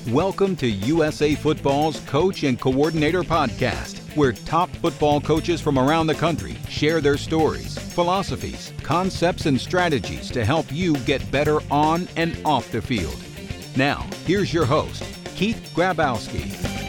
Welcome to USA Football's Coach and Coordinator Podcast, where top football coaches from around the country share their stories, philosophies, concepts, and strategies to help you get better on and off the field. Now, here's your host, Keith Grabowski.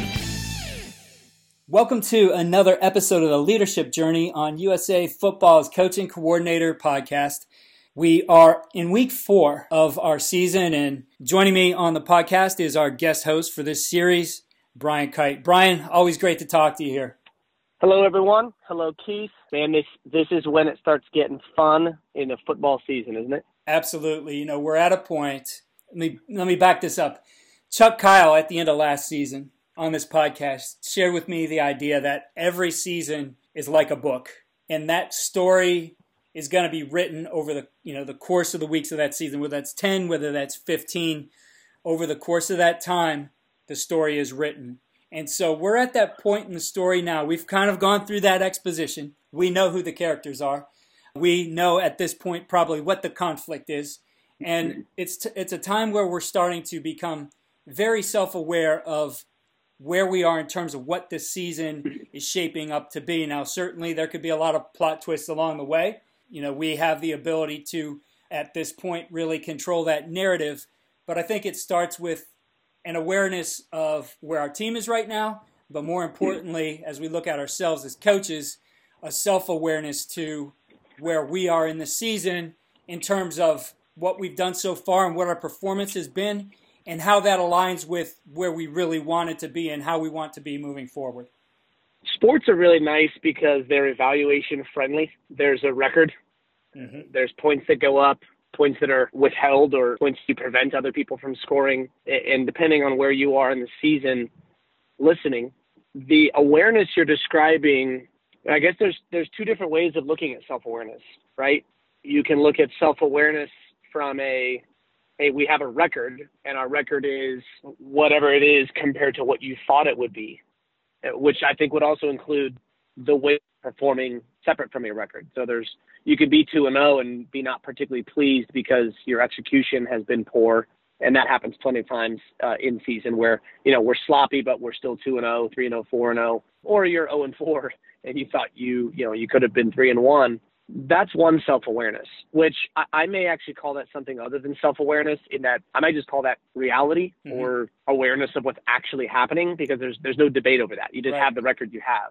Welcome to another episode of the Leadership Journey on USA Football's Coach and Coordinator Podcast. We are in week 4 of our season, and joining me on the podcast is our guest host for this series, Brian Kite. Brian, always great to talk to you here. Hello, everyone. Hello, Keith. Man, this is when it starts getting fun in the football season, isn't it? Absolutely. You know, we're at a point. Let me back this up. Chuck Kyle, at the end of last season on this podcast, shared with me the idea that every season is like a book, and that story is going to be written over the course of the weeks of that season, whether that's 10, whether that's 15. Over the course of that time, the story is written. And so we're at that point in the story now. We've kind of gone through that exposition. We know who the characters are. We know at this point probably what the conflict is. And it's a time where we're starting to become very self-aware of where we are in terms of what this season is shaping up to be. Now, certainly there could be a lot of plot twists along the way. You know, we have the ability to, at this point, really control that narrative. But I think it starts with an awareness of where our team is right now. But more importantly, as we look at ourselves as coaches, a self-awareness to where we are in the season in terms of what we've done so far and what our performance has been and how that aligns with where we really want it to be and how we want to be moving forward. Sports are really nice because they're evaluation friendly. There's a record. Mm-hmm. There's points that go up, points that are withheld, or points to prevent other people from scoring. And depending on where you are in the season listening, the awareness you're describing, I guess there's two different ways of looking at self-awareness, right? You can look at self-awareness from we have a record, and our record is whatever it is compared to what you thought it would be, which I think would also include the way you're performing separate from your record. So you could be 2-0 and be not particularly pleased because your execution has been poor. And that happens plenty of times in season where, we're sloppy, but we're still 2-0, 3-0, 4-0, or you're 0-4 and you thought you could have been 3-1. That's one self-awareness, which I may actually call that something other than self-awareness, in that I might just call that reality or awareness of what's actually happening, because there's no debate over that. You just have the record you have.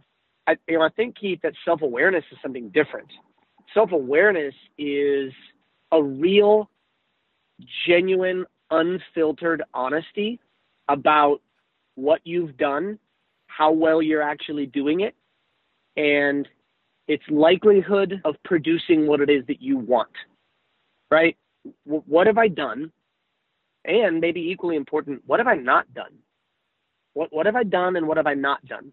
I think, Keith, that self-awareness is something different. Self-awareness is a real, genuine, unfiltered honesty about what you've done, how well you're actually doing it, and its likelihood of producing what it is that you want, right? What have I done? And maybe equally important, what have I not done? What have I done and what have I not done?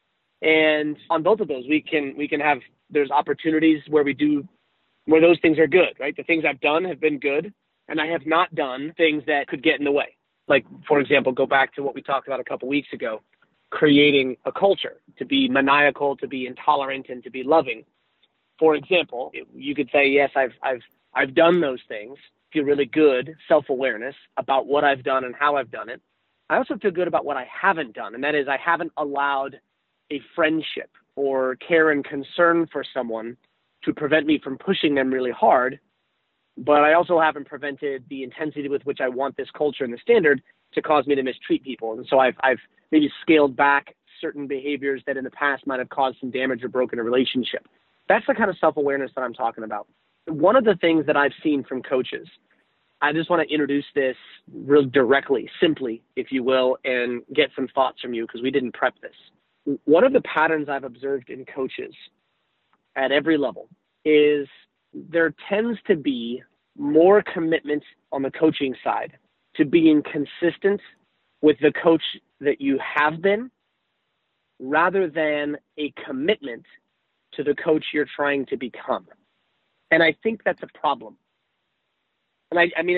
And on both of those, we can have, there's opportunities where those things are good, right? The things I've done have been good, and I have not done things that could get in the way. Like, for example, go back to what we talked about a couple weeks ago, creating a culture to be maniacal, to be intolerant, and to be loving. For example, you could say, yes, I've done those things, feel really good, self-awareness about what I've done and how I've done it. I also feel good about what I haven't done, and that is I haven't allowed a friendship or care and concern for someone to prevent me from pushing them really hard, but I also haven't prevented the intensity with which I want this culture and the standard to cause me to mistreat people. And so I've maybe scaled back certain behaviors that in the past might have caused some damage or broken a relationship. That's the kind of self-awareness that I'm talking about. One of the things that I've seen from coaches, I just want to introduce this real directly, simply, if you will, and get some thoughts from you because we didn't prep this. One of the patterns I've observed in coaches at every level is there tends to be more commitment on the coaching side to being consistent with the coach that you have been, rather than a commitment to the coach you're trying to become. And I think that's a problem. And I mean a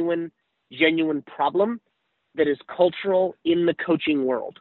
genuine problem that is cultural in the coaching world.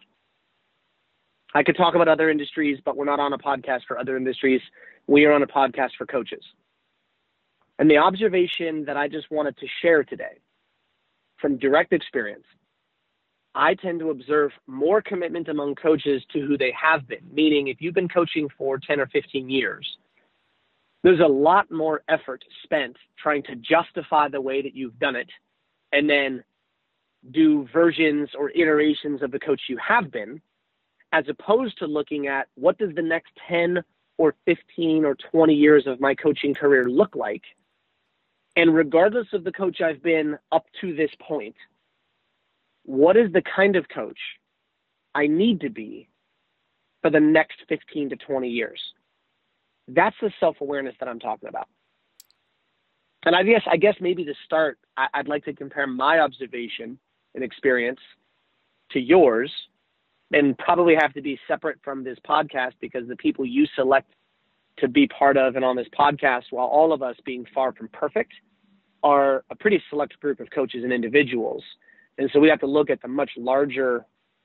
I could talk about other industries, but we're not on a podcast for other industries. We are on a podcast for coaches. And the observation that I just wanted to share today from direct experience I tend to observe more commitment among coaches to who they have been. Meaning, if you've been coaching for 10 or 15 years, there's a lot more effort spent trying to justify the way that you've done it and then do versions or iterations of the coach you have been, as opposed to looking at what does the next 10 or 15 or 20 years of my coaching career look like. And regardless of the coach I've been up to this point, what is the kind of coach I need to be for the next 15 to 20 years? That's the self-awareness that I'm talking about. And I guess maybe to start, I'd like to compare my observation and experience to yours, and probably have to be separate from this podcast because the people you select to be part of and on this podcast, while all of us being far from perfect, are a pretty select group of coaches and individuals. And so we have to look at the much larger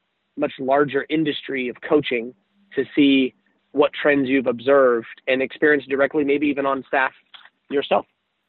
industry of coaching to see what trends you've observed and experienced directly, maybe even on staff yourself.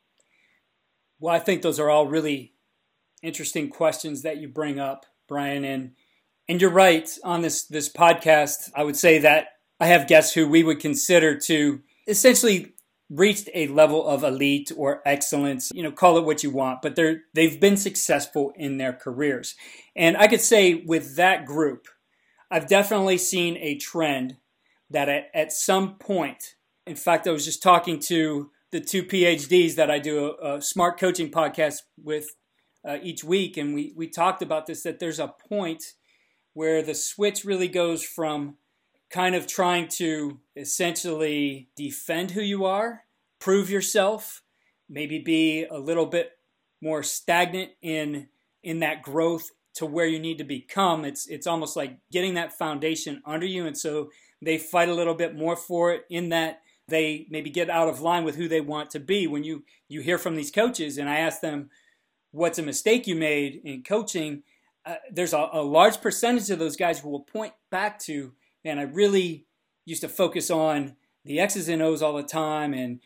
Well, I think those are all really interesting questions that you bring up, Brian. And you're right, on this podcast, I would say that I have guests who we would consider to essentially reached a level of elite or excellence, call it what you want, but they've been successful in their careers. And I could say with that group, I've definitely seen a trend that at some point, in fact, I was just talking to the two PhDs that I do a smart coaching podcast with each week, and we talked about this, that there's a point where the switch really goes from kind of trying to essentially defend who you are, prove yourself, maybe be a little bit more stagnant in that growth to where you need to become. It's almost like getting that foundation under you, and so they fight a little bit more for it, in that they maybe get out of line with who they want to be. When you hear from these coaches, and I ask them, what's a mistake you made in coaching? There's a large percentage of those guys who will point back to, man, I really used to focus on the X's and O's all the time, and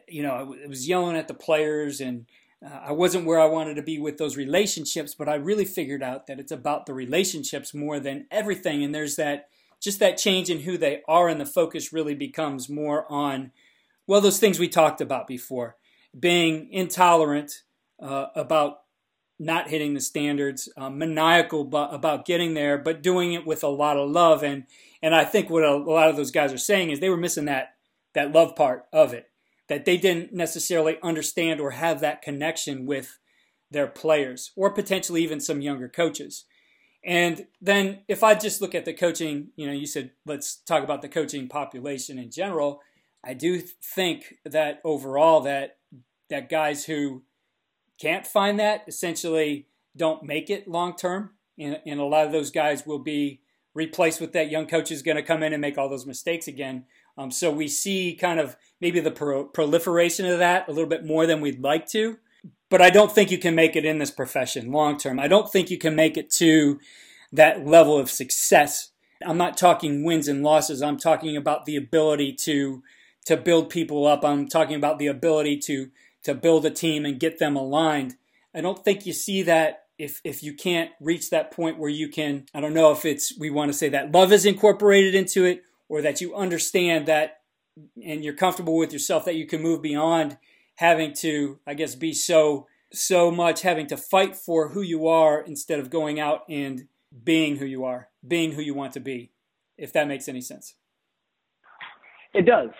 I was yelling at the players, and I wasn't where I wanted to be with those relationships, but I really figured out that it's about the relationships more than everything. And there's that change in who they are, and the focus really becomes more on, well, those things we talked about before, being intolerant about not hitting the standards, maniacal about getting there, but doing it with a lot of love. And I think what a lot of those guys are saying is they were missing that love part of it, that they didn't necessarily understand or have that connection with their players, or potentially even some younger coaches. And then if I just look at the coaching, you said, let's talk about the coaching population in general. I do think that overall that guys who can't find that essentially don't make it long term. And a lot of those guys will be replaced with that young coach who's going to come in and make all those mistakes again. So we see kind of maybe the proliferation of that a little bit more than we'd like to. But I don't think you can make it in this profession long term. I don't think you can make it to that level of success. I'm not talking wins and losses. I'm talking about the ability to build people up. I'm talking about the ability to build a team and get them aligned. I don't think you see that if you can't reach that point where you can, I don't know if we want to say that love is incorporated into it, or that you understand that and you're comfortable with yourself that you can move beyond having to, I guess, be so much having to fight for who you are instead of going out and being who you are, being who you want to be, if that makes any sense. It does.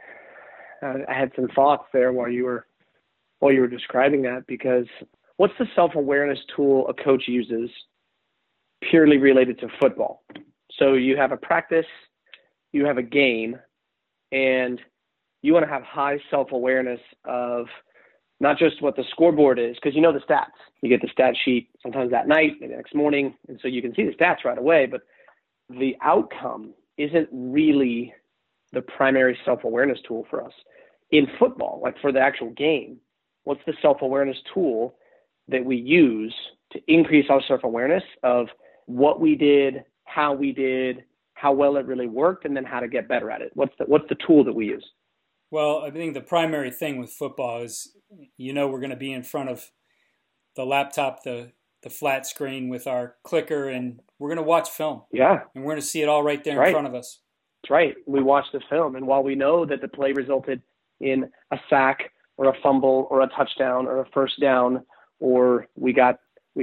I had some thoughts there while you were describing that, because what's the self-awareness tool a coach uses purely related to football? So you have a practice, you have a game, and you want to have high self-awareness of not just what the scoreboard is, because you know the stats. You get the stat sheet sometimes that night, maybe the next morning, and so you can see the stats right away, but the outcome isn't really the primary self-awareness tool for us. In football, like for the actual game, what's the self-awareness tool that we use to increase our self-awareness of what we did, how well it really worked, and then how to get better at it? What's the tool that we use? Well, I think the primary thing with football is, we're going to be in front of the laptop, the the flat screen with our clicker, and we're going to watch film. Yeah. And we're going to see it all right there in front of us. That's right. We watch the film, and while we know that the play resulted in a sack or a fumble or a touchdown or a first down, or we got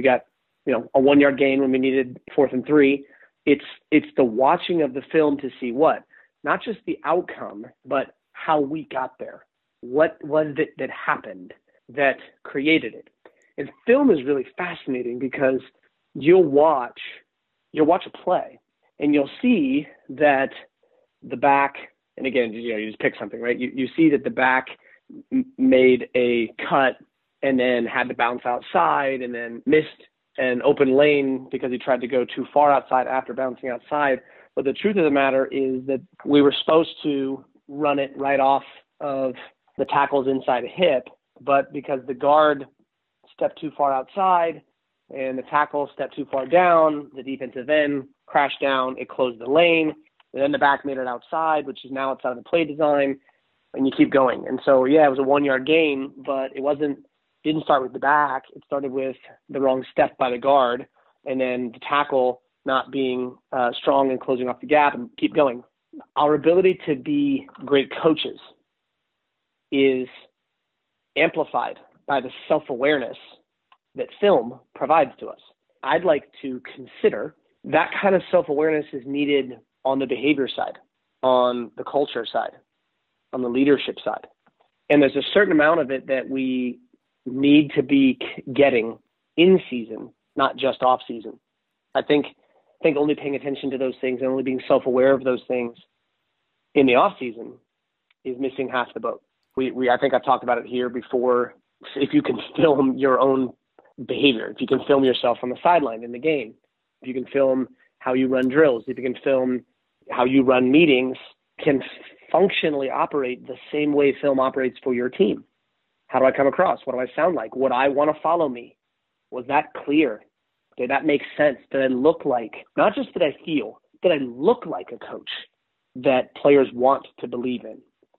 a 1 yard gain when we needed 4th and 3, it's the watching of the film to see what? Not just the outcome, but how we got there. What was it that happened that created it? And film is really fascinating because you'll watch a play and you'll see that the back, and again, you just pick something, right? You see that the back made a cut and then had to bounce outside and then missed an open lane because he tried to go too far outside after bouncing outside. But the truth of the matter is that we were supposed to run it right off of the tackle's inside hip, but because the guard stepped too far outside and the tackle stepped too far down, the defensive end crashed down, it closed the lane, and then the back made it outside, which is now outside of the play design, and you keep going. And so, yeah, it was a 1 yard gain, but didn't start with the back. It started with the wrong step by the guard, and then the tackle not being strong and closing off the gap, and keep going. Our ability to be great coaches is amplified by the self-awareness that film provides to us. I'd like to consider that kind of self-awareness is needed on the behavior side, on the culture side, on the leadership side. And there's a certain amount of it that we need to be getting in season, not just off season. I think only paying attention to those things and only being self-aware of those things in the off season is missing half the boat. I think I've talked about it here before. If you can film your own behavior, if you can film yourself on the sideline in the game, if you can film how you run drills, if you can film how you run meetings, can functionally operate the same way film operates for your team. How do I come across? What do I sound like? Would I want to follow me? Was that clear? Did that make sense? Did I look like, not just did I feel, did I look like a coach that players want to believe in?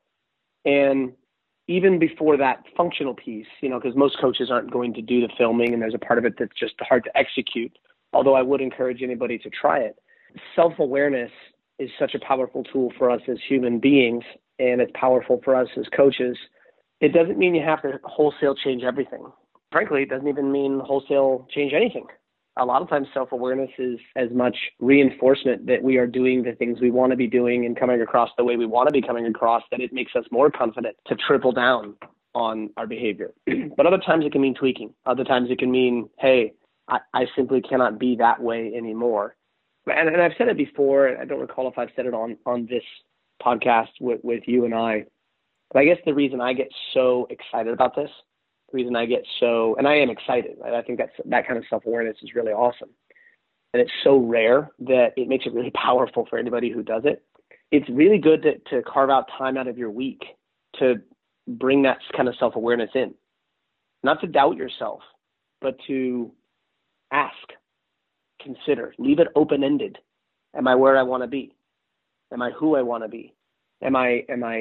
And even before that functional piece, because most coaches aren't going to do the filming, and there's a part of it that's just hard to execute, although I would encourage anybody to try it. Self-awareness is such a powerful tool for us as human beings, and it's powerful for us as coaches. It doesn't mean you have to wholesale change everything. Frankly, it doesn't even mean wholesale change anything. A lot of times self-awareness is as much reinforcement that we are doing the things we want to be doing and coming across the way we want to be coming across, that it makes us more confident to triple down on our behavior. But other times it can mean tweaking. Other times it can mean, hey, I simply cannot be that way anymore. And I've said it before. I don't recall if I've said it on this podcast with you and I. But I guess the reason I get so excited about this, and I am excited. I think that kind of self-awareness is really awesome. And it's so rare that it makes it really powerful for anybody who does it. It's really good to carve out time out of your week to bring that kind of self-awareness in. Not to doubt yourself, but to ask, consider, leave it open-ended. Am I where I want to be? Am I who I want to be? Am I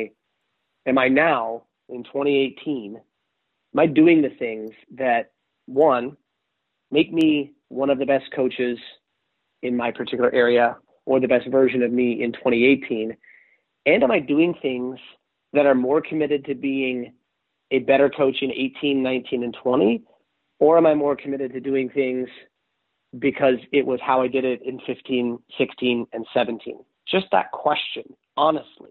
now in 2018? Am I doing the things that, one, make me one of the best coaches in my particular area or the best version of me in 2018? And am I doing things that are more committed to being a better coach in 18, 19, and 20? Or am I more committed to doing things because it was how I did it in 15, 16, and 17? Just that question, honestly,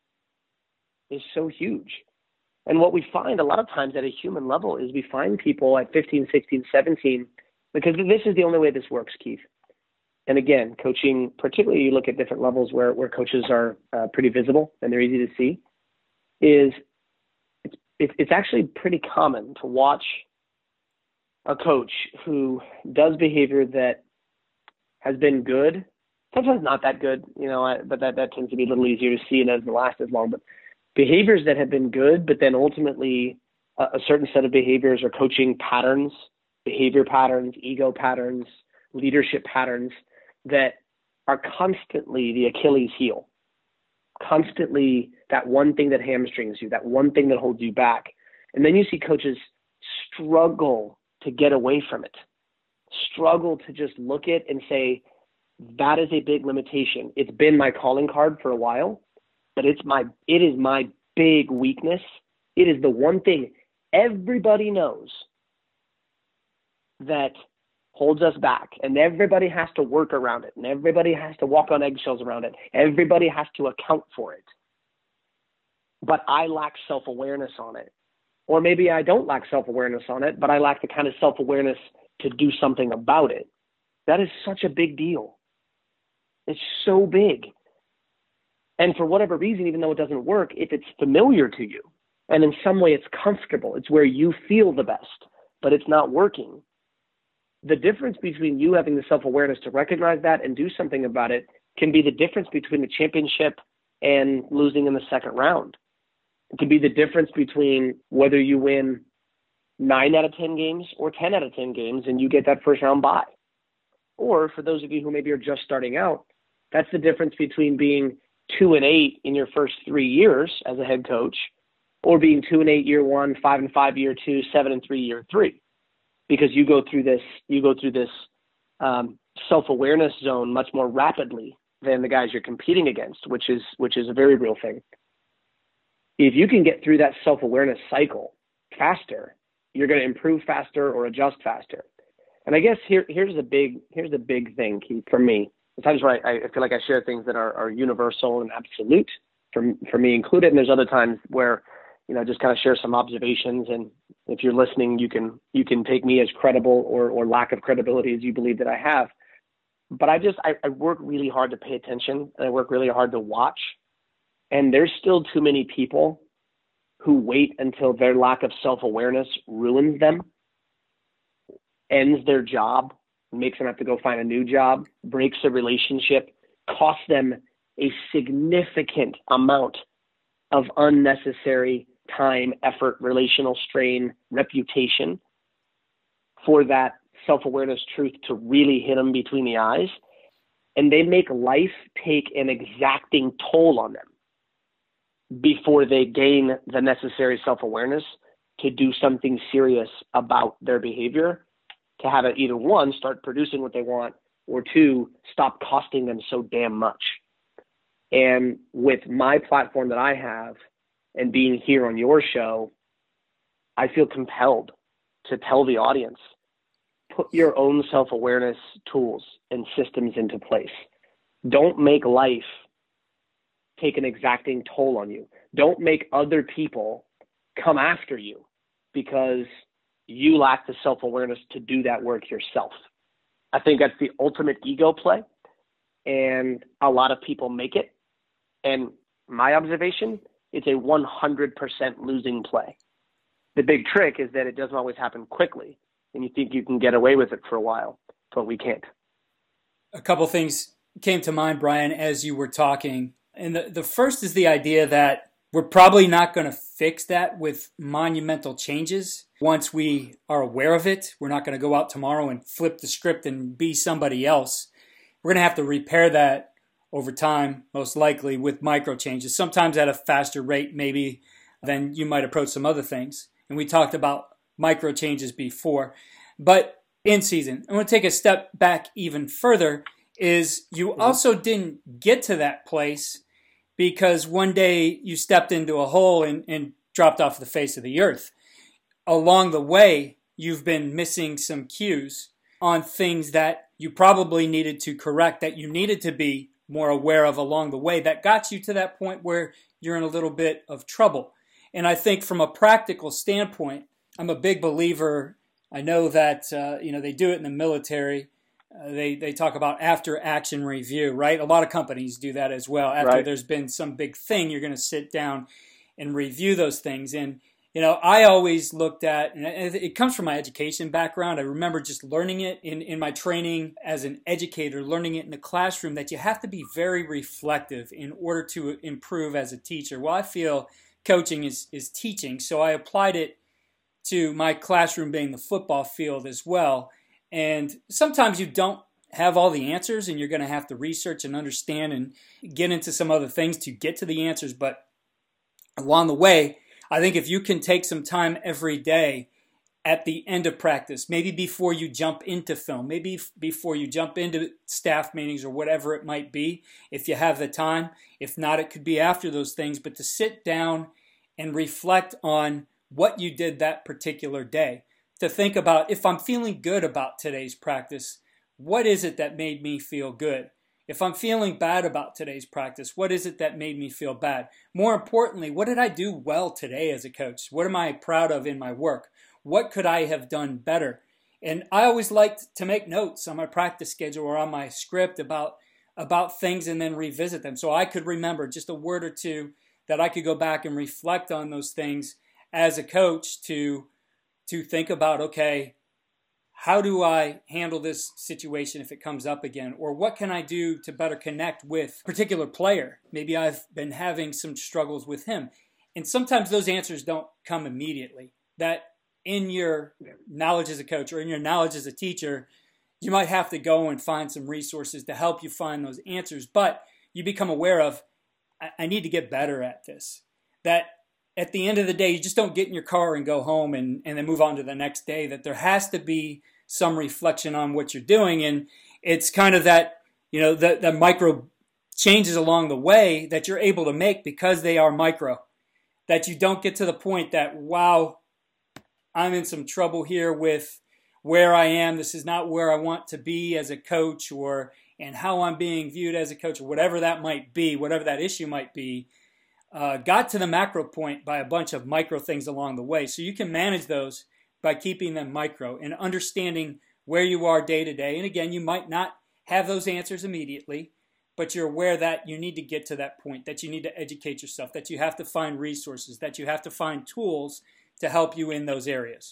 is so huge. And what we find a lot of times at a human level is we find people at 15, 16, 17, because this is the only way this works, Keith. And again, coaching, particularly you look at different levels where coaches are pretty visible and they're easy to see, is it's actually pretty common to watch a coach who does behavior that has been good, sometimes not that good, but that tends to be a little easier to see and doesn't last as long. But behaviors that have been good, but then ultimately a certain set of behaviors or coaching patterns, behavior patterns, ego patterns, leadership patterns that are constantly the Achilles heel, constantly that one thing that hamstrings you, that one thing that holds you back. And then you see coaches struggle to get away from it, struggle to just look at and say, that is a big limitation. It's been my calling card for a while, but it is my big weakness. It is the one thing everybody knows that holds us back, and everybody has to work around it, and everybody has to walk on eggshells around it. Everybody has to account for it. But I lack self-awareness on it. Or maybe I don't lack self-awareness on it, but I lack the kind of self-awareness to do something about it. That is such a big deal. It's so big. And for whatever reason, even though it doesn't work, if it's familiar to you, and in some way it's comfortable, it's where you feel the best, but it's not working, the difference between you having the self-awareness to recognize that and do something about it can be the difference between the championship and losing in the second round. It could be the difference between whether you win 9 out of 10 games or 10 out of 10 games and you get that first round bye. Or for those of you who maybe are just starting out, that's the difference between being 2-8 in your first 3 years as a head coach, or being 2-8 year 1, 5-5 year 2, 7-3 year 3, because you go through this self-awareness zone much more rapidly than the guys you're competing against, which is a very real thing. If you can get through that self-awareness cycle faster, you're going to improve faster or adjust faster. And I guess here's the big thing, Keith, for me. Sometimes where I feel like I share things that are universal and absolute for me included. And there's other times where, just kind of share some observations. And if you're listening, you can take me as credible or lack of credibility as you believe that I have. But I work really hard to pay attention, and I work really hard to watch. And there's still too many people who wait until their lack of self-awareness ruins them, ends their job, makes them have to go find a new job, breaks a relationship, costs them a significant amount of unnecessary time, effort, relational strain, reputation, for that self-awareness truth to really hit them between the eyes. And they make life take an exacting toll on them before they gain the necessary self-awareness to do something serious about their behavior, to have it either one, start producing what they want, or two, stop costing them so damn much. And with my platform that I have and being here on your show, I feel compelled to tell the audience, put your own self-awareness tools and systems into place. Don't make life take an exacting toll on you. Don't make other people come after you because you lack the self-awareness to do that work yourself. I think that's the ultimate ego play, and a lot of people make it. And my observation, it's a 100% losing play. The big trick is that it doesn't always happen quickly, and you think you can get away with it for a while, but we can't. A couple things came to mind, Brian, as you were talking. And the first is the idea that we're probably not going to fix that with monumental changes. Once we are aware of it, we're not going to go out tomorrow and flip the script and be somebody else. We're going to have to repair that over time, most likely with micro changes, sometimes at a faster rate maybe than you might approach some other things. And we talked about micro changes before. But in season, I want to take a step back even further, is you also didn't get to that place because one day you stepped into a hole and dropped off the face of the earth. Along the way, you've been missing some cues on things that you probably needed to correct, that you needed to be more aware of along the way, that got you to that point where you're in a little bit of trouble. And I think from a practical standpoint, I'm a big believer. I know that they do it in the military. They talk about after action review, right? A lot of companies do that as well. After there's been some big thing, you're going to sit down and review those things. And I always looked at, and it comes from my education background. I remember just learning it in my training as an educator, learning it in the classroom, that you have to be very reflective in order to improve as a teacher. Well, I feel coaching is teaching, so I applied it to my classroom being the football field as well. And sometimes you don't have all the answers, and you're going to have to research and understand and get into some other things to get to the answers. But along the way, I think if you can take some time every day at the end of practice, maybe before you jump into film, maybe before you jump into staff meetings or whatever it might be, if you have the time. If not, it could be after those things, but to sit down and reflect on what you did that particular day. To think about, if I'm feeling good about today's practice, what is it that made me feel good? If I'm feeling bad about today's practice, what is it that made me feel bad? More importantly, what did I do well today as a coach? What am I proud of in my work? What could I have done better? And I always liked to make notes on my practice schedule or on my script about things and then revisit them. So I could remember just a word or two that I could go back and reflect on those things as a coach to think about, okay, how do I handle this situation if it comes up again? Or what can I do to better connect with a particular player? Maybe I've been having some struggles with him. And sometimes those answers don't come immediately. That in your knowledge as a coach or in your knowledge as a teacher, you might have to go and find some resources to help you find those answers. But you become aware of, I need to get better at this. That at the end of the day, you just don't get in your car and go home and then move on to the next day, that there has to be some reflection on what you're doing. And it's kind of that, the micro changes along the way that you're able to make because they are micro, that you don't get to the point that, wow, I'm in some trouble here with where I am. This is not where I want to be as a coach and how I'm being viewed as a coach or whatever that might be, whatever that issue might be. Got to the macro point by a bunch of micro things along the way. So you can manage those by keeping them micro and understanding where you are day to day. And again, you might not have those answers immediately, but you're aware that you need to get to that point, that you need to educate yourself, that you have to find resources, that you have to find tools to help you in those areas.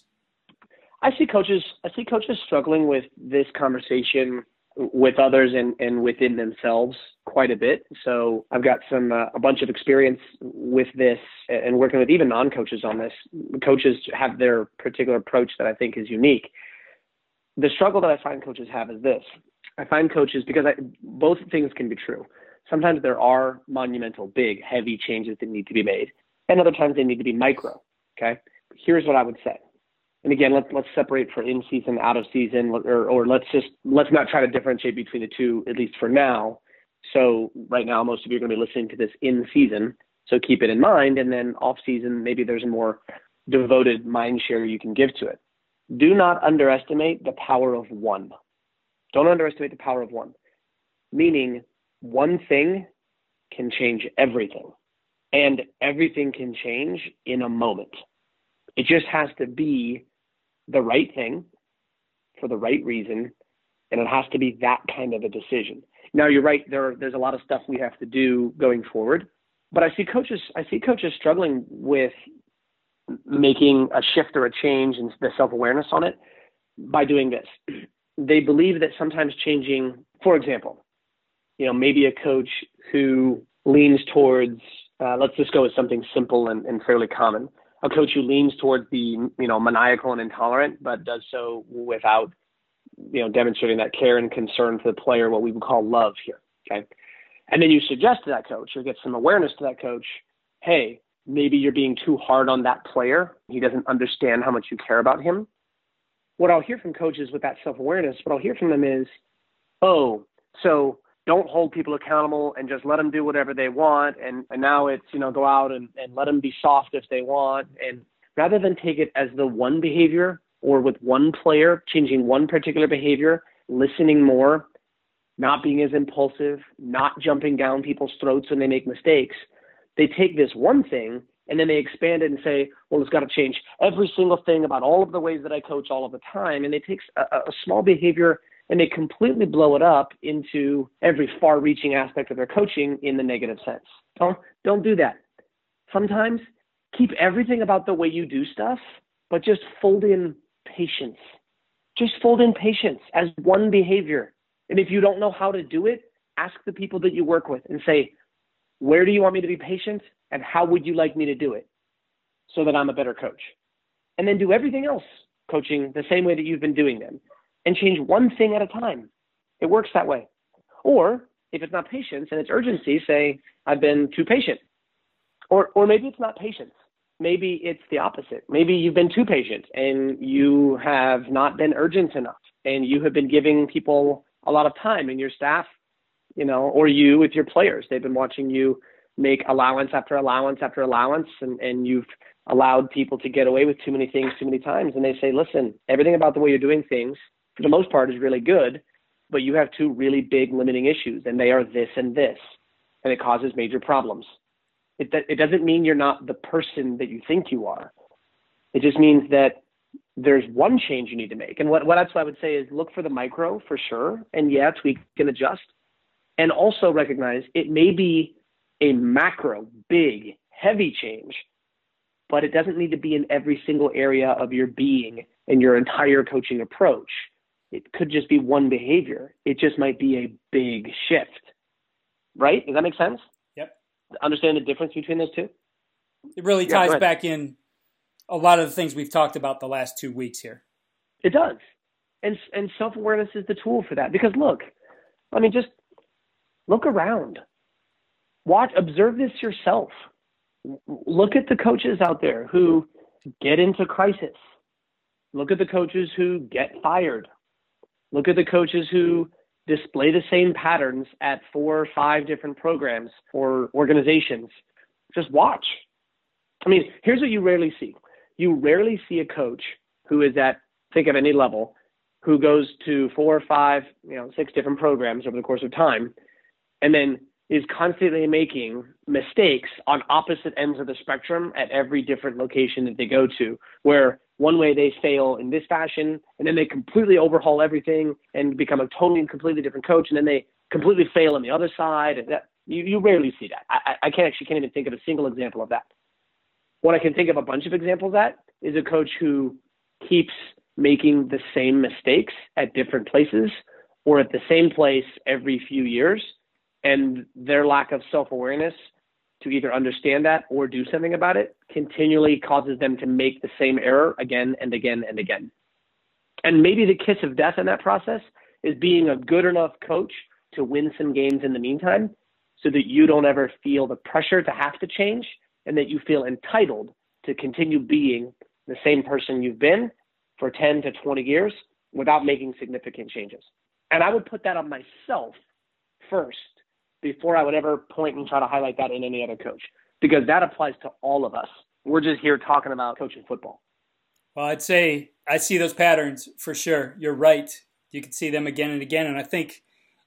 I see coaches struggling with this conversation with others and within themselves quite a bit. So I've got a bunch of experience with this and working with even non-coaches on this. Coaches have their particular approach that I think is unique. The struggle that I find coaches have is this. I find coaches, because both things can be true. Sometimes there are monumental, big, heavy changes that need to be made, and other times they need to be micro. Okay. Here's what I would say. And again, let's separate for in season, out of season, or let's not try to differentiate between the two, at least for now. So right now, most of you are going to be listening to this in season. So keep it in mind. And then off season, maybe there's a more devoted mind share you can give to it. Do not underestimate the power of one. Don't underestimate the power of one. Meaning one thing can change everything, and everything can change in a moment. It just has to be the right thing for the right reason, and it has to be that kind of a decision. Now, you're right. There's a lot of stuff we have to do going forward, but I see coaches struggling with making a shift or a change in the self-awareness on it by doing this. They believe that sometimes changing, for example, maybe a coach who leans towards, let's just go with something simple and fairly common. A coach who leans towards the, maniacal and intolerant, but does so without, demonstrating that care and concern for the player, what we would call love here. Okay. And then you suggest to that coach or get some awareness to that coach, hey, maybe you're being too hard on that player. He doesn't understand how much you care about him. What I'll hear from coaches with that self-awareness, what I'll hear from them is, oh, so don't hold people accountable and just let them do whatever they want. And now it's, go out and let them be soft if they want. And rather than take it as the one behavior or with one player, changing one particular behavior, listening more, not being as impulsive, not jumping down people's throats when they make mistakes, they take this one thing and then they expand it and say, well, it's got to change every single thing about all of the ways that I coach all of the time. And they take a small behavior and they completely blow it up into every far-reaching aspect of their coaching in the negative sense. Don't do that. Sometimes keep everything about the way you do stuff, but just fold in patience. Just fold in patience as one behavior. And if you don't know how to do it, ask the people that you work with and say, where do you want me to be patient and how would you like me to do it so that I'm a better coach? And then do everything else coaching the same way that you've been doing them. And change one thing at a time. It works that way. Or if it's not patience and it's urgency, say, I've been too patient. Or maybe it's not patience. maybe it's the opposite. Maybe you've been too patient and you have not been urgent enough, and you have been giving people a lot of time, and your staff, or you with your players, they've been watching you make allowance after allowance after allowance, and you've allowed people to get away with too many things too many times. And they say, listen, everything about the way you're doing things, for the most part, is really good, but you have two really big limiting issues, and they are this and this, and it causes major problems. It doesn't mean you're not the person that you think you are. It just means that there's one change you need to make. And what that's what I would say is look for the micro for sure. And yeah, tweak and adjust. And also recognize it may be a macro, big, heavy change, but it doesn't need to be in every single area of your being and your entire coaching approach. It could just be one behavior. It just might be a big shift. Right? Does that make sense? Understand the difference between those two? It really ties back in a lot of the things we've talked about the last 2 weeks here. It does. And self-awareness is the tool for that. Because just look around. Observe this yourself. Look at the coaches out there who get into crisis. Look at the coaches who get fired. Look at the coaches who display the same patterns at 4 or 5 different programs or organizations. Just watch. Here's what you rarely see. You rarely see a coach who is think of any level, who goes to 4 or 5, 6 different programs over the course of time, and then is constantly making mistakes on opposite ends of the spectrum at every different location that they go to, where one way they fail in this fashion, and then they completely overhaul everything and become a totally and completely different coach, and then they completely fail on the other side. And you rarely see that. I can't even think of a single example of that. What I can think of a bunch of examples at is a coach who keeps making the same mistakes at different places or at the same place every few years, and their lack of self-awareness to either understand that or do something about it continually causes them to make the same error again and again and again. And maybe the kiss of death in that process is being a good enough coach to win some games in the meantime, so that you don't ever feel the pressure to have to change, and that you feel entitled to continue being the same person you've been for 10 to 20 years without making significant changes. And I would put that on myself first before I would ever point and try to highlight that in any other coach, because that applies to all of us. We're just here talking about coaching football. Well, I'd say I see those patterns for sure. You're right. You can see them again and again. And I think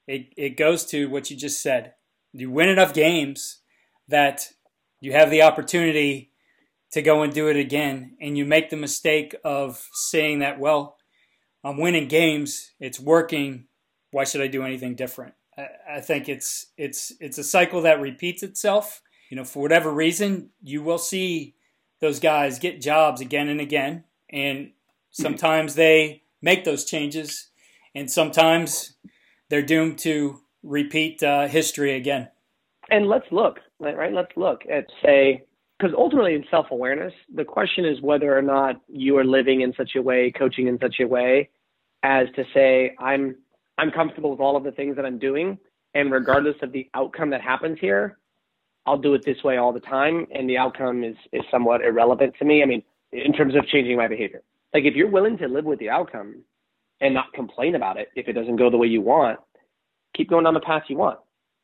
it goes to what you just said. You win enough games that you have the opportunity to go and do it again. And you make the mistake of saying that, well, I'm winning games. It's working. Why should I do anything different? I think it's a cycle that repeats itself. For whatever reason, you will see those guys get jobs again and again. And sometimes they make those changes, and sometimes they're doomed to repeat history again. And let's look, right? Let's look at, say, because ultimately in self-awareness, the question is whether or not you are living in such a way, coaching in such a way as to say, I'm comfortable with all of the things that I'm doing, and regardless of the outcome that happens here, I'll do it this way all the time, and the outcome is somewhat irrelevant to me. In terms of changing my behavior. Like, if you're willing to live with the outcome and not complain about it if it doesn't go the way you want, keep going down the path you want.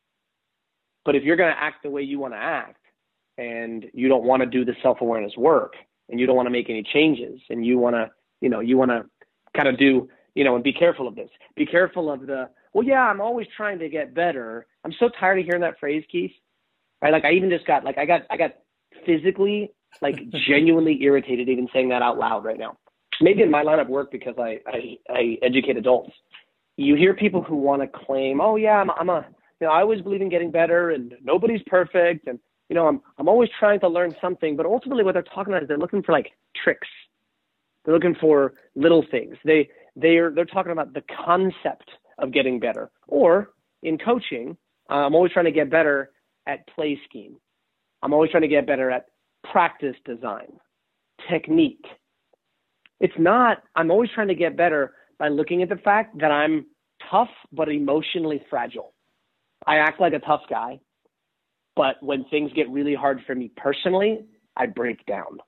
But if you're going to act the way you want to act, and you don't want to do the self-awareness work, and you don't want to make any changes, and you want to kind of do, and be careful of this. Be careful of I'm always trying to get better. I'm so tired of hearing that phrase, Keith. Right? Like, I even just got physically, genuinely irritated even saying that out loud right now. Maybe in my line of work, because I educate adults. You hear people who want to claim, I always believe in getting better, and nobody's perfect, and I'm always trying to learn something. But ultimately, what they're talking about is they're looking for tricks. They're looking for little things. They're talking about the concept of getting better. Or in coaching, I'm always trying to get better at play scheme. I'm always trying to get better at practice design, technique. It's not, I'm always trying to get better by looking at the fact that I'm tough but emotionally fragile. I act like a tough guy, but when things get really hard for me personally, I break down.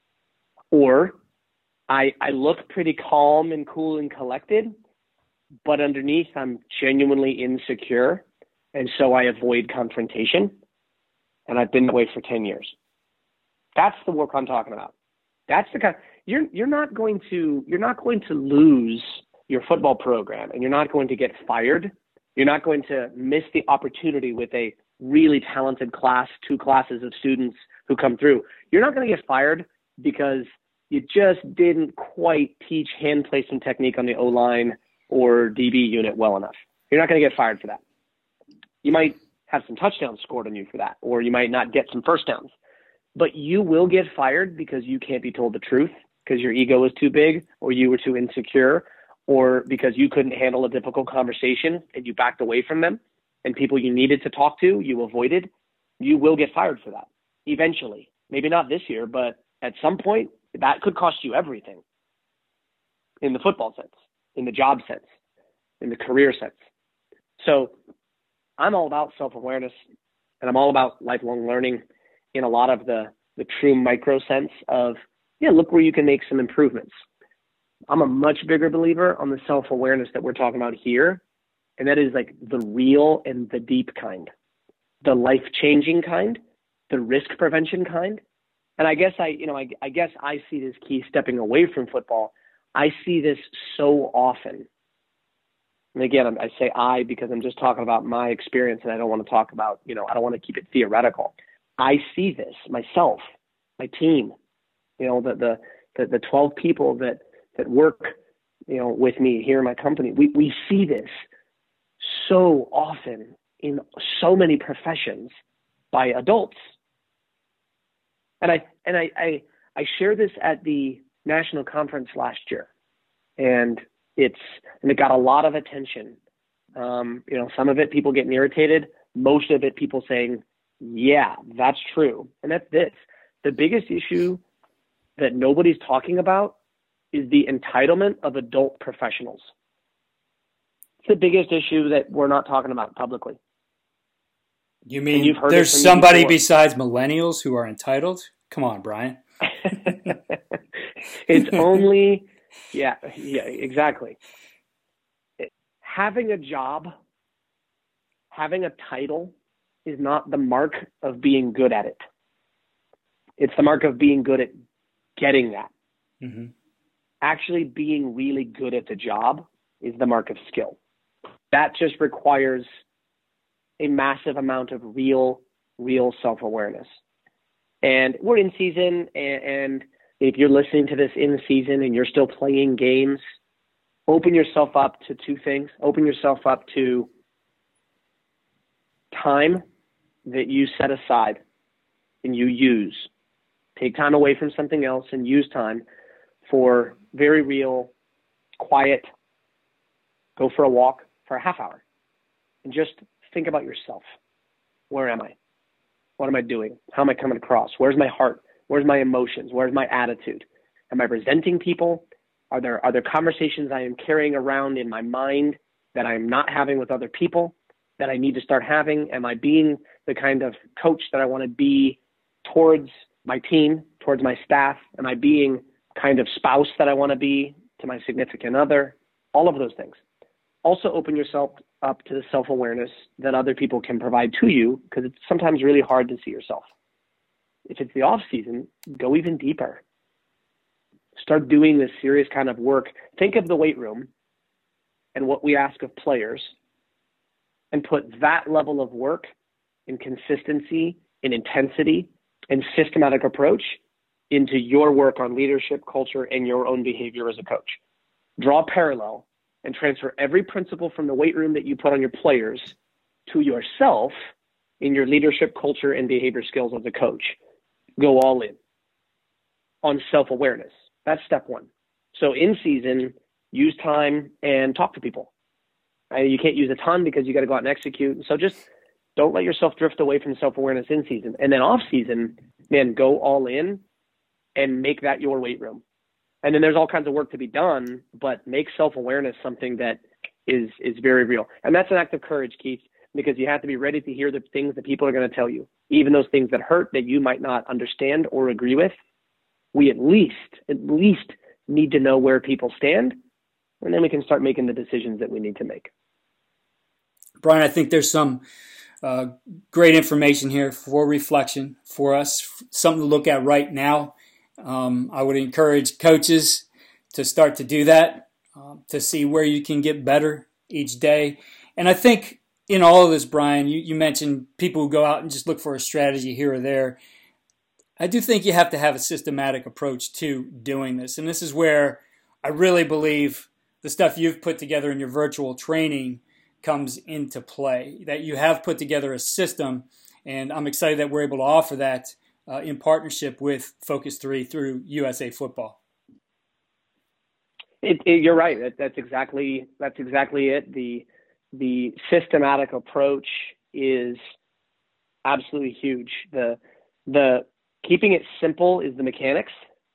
Or I look pretty calm and cool and collected, but underneath I'm genuinely insecure, and so I avoid confrontation, and I've been that way for 10 years. That's the work I'm talking about. That's the kind. You're not going to lose your football program, and you're not going to get fired. You're not going to miss the opportunity with a really talented class, 2 classes of students who come through. You're not going to get fired because you just didn't quite teach hand placement technique on the O-line or DB unit well enough. You're not going to get fired for that. You might have some touchdowns scored on you for that, or you might not get some first downs. But you will get fired because you can't be told the truth, because your ego is too big, or you were too insecure, or because you couldn't handle a difficult conversation and you backed away from them, and people you needed to talk to, you avoided. You will get fired for that eventually. Maybe not this year, but at some point, that could cost you everything in the football sense, in the job sense, in the career sense. So I'm all about self-awareness, and I'm all about lifelong learning in a lot of the true micro sense of, look where you can make some improvements. I'm a much bigger believer on the self-awareness that we're talking about here, and that is like the real and the deep kind, the life-changing kind, the risk prevention kind. And I guess I see this, key stepping away from football. I see this so often. And again, I say I because I'm just talking about my experience, and I don't want to talk about, I don't want to keep it theoretical. I see this myself, my team, the 12 people that work, with me here in my company. We see this so often in so many professions by adults. And I shared this at the national conference last year, and it got a lot of attention. Some of it people getting irritated, most of it people saying, yeah, that's true. And that's this. The biggest issue that nobody's talking about is the entitlement of adult professionals. It's the biggest issue that we're not talking about publicly. You mean there's somebody besides millennials who are entitled? Come on, Brian. It's only, yeah, exactly. Having a job, having a title is not the mark of being good at it. It's the mark of being good at getting that. Mm-hmm. Actually being really good at the job is the mark of skill. That just requires a massive amount of real self-awareness. And we're in season, and if you're listening to this in season and you're still playing games, open yourself up to 2 things. Open yourself up to time that you set aside and you use. Take time away from something else and use time for very real, quiet, go for a walk for a half hour and just think about yourself. Where am I? What am I doing? How am I coming across? Where's my heart? Where's my emotions? Where's my attitude? Am I resenting people? Are there conversations I am carrying around in my mind that I'm not having with other people that I need to start having? Am I being the kind of coach that I want to be towards my team, towards my staff? Am I being kind of spouse that I want to be to my significant other? All of those things. Also open yourself up to the self-awareness that other people can provide to you, because it's sometimes really hard to see yourself. If it's the off season, go even deeper. Start doing this serious kind of work. Think of the weight room and what we ask of players, and put that level of work and consistency and intensity and systematic approach into your work on leadership, culture, and your own behavior as a coach. Draw a parallel and transfer every principle from the weight room that you put on your players to yourself in your leadership, culture, and behavior skills as a coach. Go all in on self-awareness. That's step 1. So in season, use time and talk to people. You can't use a ton because you got to go out and execute. So just don't let yourself drift away from self-awareness in season. And then off season, man, go all in and make that your weight room. And then there's all kinds of work to be done, but make self-awareness something that is very real. And that's an act of courage, Keith. because you have to be ready to hear the things that people are going to tell you, even those things that hurt that you might not understand or agree with. We at least need to know where people stand, and then we can start making the decisions that we need to make. Brian, I think there's some great information here for reflection for us, something to look at right now. I would encourage coaches to start to do that, to see where you can get better each day. And I think in all of this, Brian, you mentioned people who go out and just look for a strategy here or there. I do think you have to have a systematic approach to doing this. And this is where I really believe the stuff you've put together in your virtual training comes into play, that you have put together a system. And I'm excited that we're able to offer that in partnership with Focus 3 through USA Football. You're right. That's exactly it. The systematic approach is absolutely huge. The keeping it simple is the mechanics.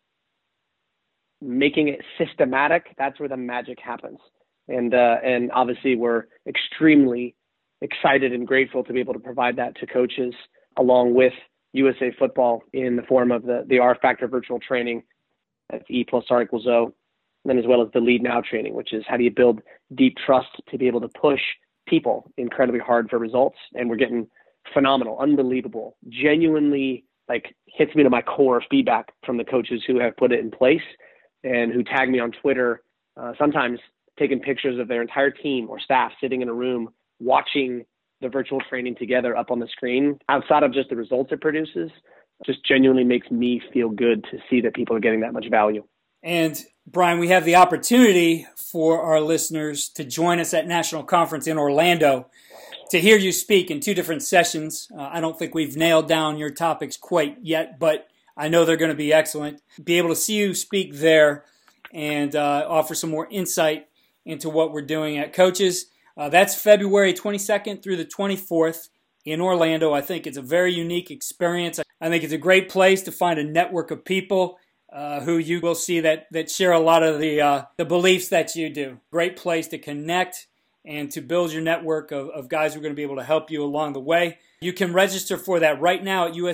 Making it systematic, that's where the magic happens. And obviously we're extremely excited and grateful to be able to provide that to coaches along with USA Football in the form of the R Factor virtual training. That's E+R=O. And then as well as the Lead Now training, which is how do you build deep trust to be able to push people incredibly hard for results. And we're getting phenomenal, unbelievable, genuinely hits me to my core feedback from the coaches who have put it in place and who tag me on Twitter, sometimes taking pictures of their entire team or staff sitting in a room watching the virtual training together up on the screen. Outside of just the results it produces, just genuinely makes me feel good to see that people are getting that much value. And Brian, we have the opportunity for our listeners to join us at National Conference in Orlando to hear you speak in 2 different sessions. I don't think we've nailed down your topics quite yet, but I know they're going to be excellent. Be able to see you speak there and offer some more insight into what we're doing at Coaches. That's February 22nd through the 24th in Orlando. I think it's a very unique experience. I think it's a great place to find a network of people who you will see that share a lot of the beliefs that you do. Great place to connect and to build your network of guys who are going to be able to help you along the way. You can register for that right now at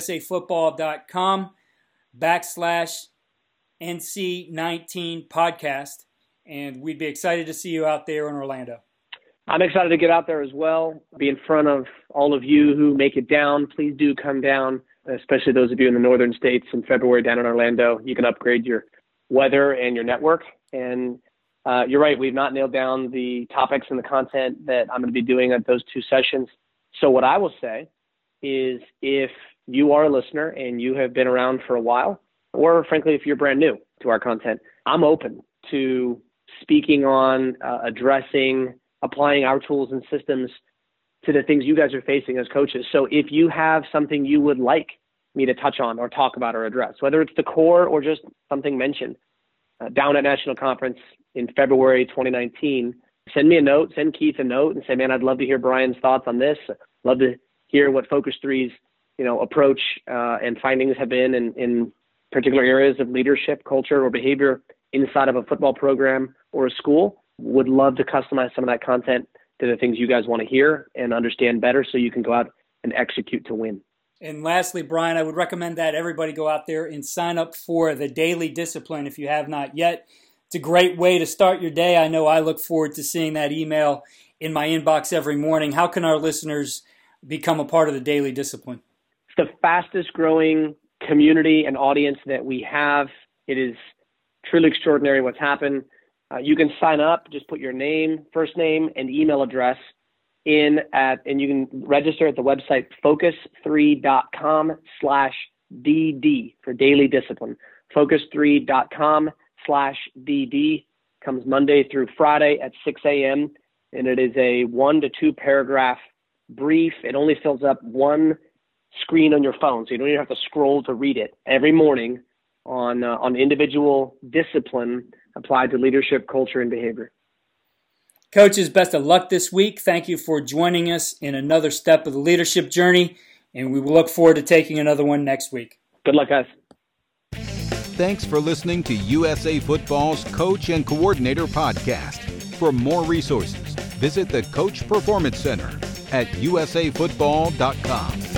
usafootball.com/NC19 podcast. And we'd be excited to see you out there in Orlando. I'm excited to get out there as well, be in front of all of you who make it down. Please do come down, especially those of you in the northern states in February down in Orlando. You can upgrade your weather and your network. And you're right, we've not nailed down the topics and the content that I'm going to be doing at those 2 sessions. So what I will say is if you are a listener and you have been around for a while, or frankly, if you're brand new to our content, I'm open to speaking on, addressing, applying our tools and systems to the things you guys are facing as coaches. So if you have something you would like me to touch on or talk about or address, whether it's the core or just something mentioned down at National Conference in February 2019, send me a note, send Keith a note and say, man, I'd love to hear Brian's thoughts on this. Love to hear what Focus 3's, approach and findings have been in particular areas of leadership, culture, or behavior inside of a football program or a school. Would love to customize some of that content to the things you guys want to hear and understand better so you can go out and execute to win. And lastly, Brian, I would recommend that everybody go out there and sign up for the Daily Discipline if you have not yet. It's a great way to start your day. I know I look forward to seeing that email in my inbox every morning. How can our listeners become a part of the Daily Discipline? It's the fastest growing community and audience that we have. It is truly extraordinary what's happened. You can sign up, just put your name, first name, and email address and you can register at the website focus3.com/DD for Daily Discipline. Focus3.com/DD comes Monday through Friday at 6 a.m. and it is a 1 to 2 paragraph brief. It only fills up one screen on your phone, so you don't even have to scroll to read it. Every morning on individual discipline applied to leadership, culture, and behavior. Coaches, best of luck this week. Thank you for joining us in another step of the leadership journey, and we will look forward to taking another one next week. Good luck, guys. Thanks for listening to USA Football's Coach and Coordinator Podcast. For more resources, visit the Coach Performance Center at usafootball.com.